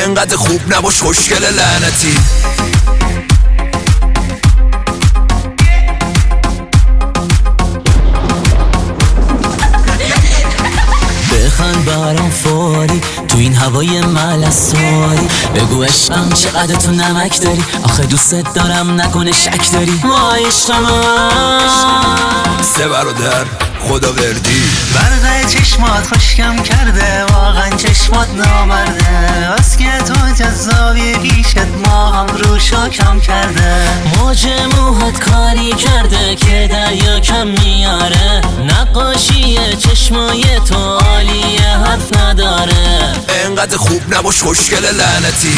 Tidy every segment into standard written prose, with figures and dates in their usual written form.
انقدر خوب نباش خوشگل لعنتی. بخند برام فوری تو این هوای ملسواری، بگو عشقم چقدر تو نمک داری، آخه دوست دارم نکنه شک داری. وای عشق من سه برادر خدا وردی، برده چشمات خوشکم کرده، واقعا چشمات نامرده، از که تو جذابی پیشت ما هم روشو کم کرده. موج موهات کاری کرده که دریا کم میاره، نقاشی چشمای تو عالیه حرف نداره. انقدر خوب نباش خوشگل لعنتی.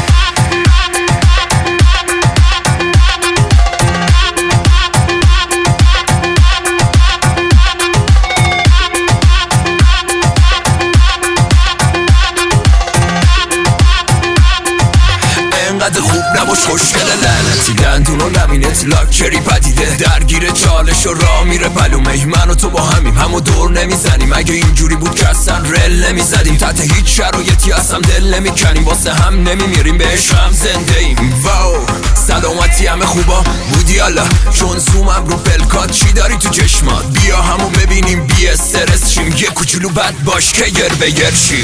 انقدر خوب نباش خوشگل لعنتی. دندون و لبینت لاکچری پدیده، درگیر چالش و راه میره پلومه. من و تو با همو دور نمیزنیم، اگه اینجوری بود که اصلا رل نمیزدیم. تحت هیچ شرایطی اصلا دل نمیکنیم، واسه هم نمیمیریم به عشق هم زنده ایم. واو سلامتی همه خوبا بودی الله، چون زومم رو پلکات. چی داری تو چشمات؟ بیا همو ببینیم بی استرس شیم، یه کوچولو بد باش که گر به گر شیم.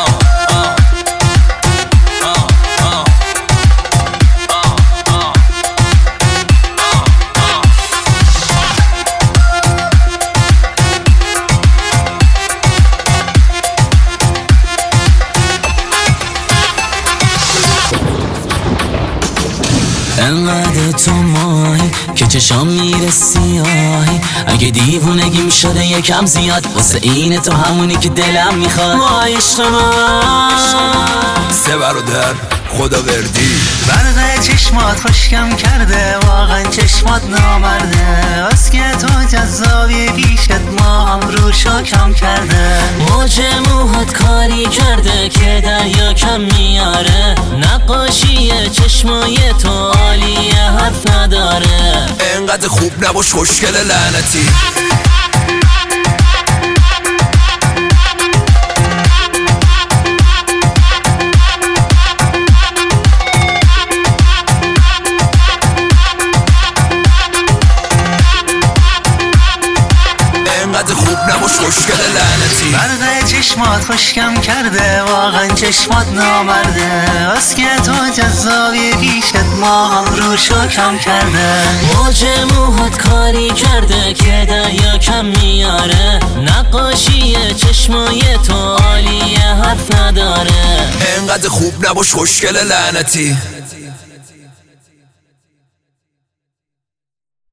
انقدر تو ماهی که چشام میره سیاهی، اگه دیوونگیم شده یکم زیاد، واسه این تو همونی که دلم میخواد. وای عشق من سه برادر خدا وردی، برده چشمات خوشکم کرده، واقعا چشمات نامرده، از که تو جذابی پیشت ما هم روشو کم کرده. موج موهات کاری کرده که دریا کم میاره، نقاشی چشمای تو عالیه حرف نداره. انقدر خوب نباش خوشگل لعنتی. انقدر خوب نباش خوشگل لعنتی. برده چشمات خوشکم کرده، واقعا چشمات نامرده، از که تو جذابی پیشت ما هم روشو کم کرده. موج موهات کاری کرده که دریا کم میاره، نقاشی چشمای تو عالیه حرف نداره. انقدر خوب نباش خوشگل لعنتی.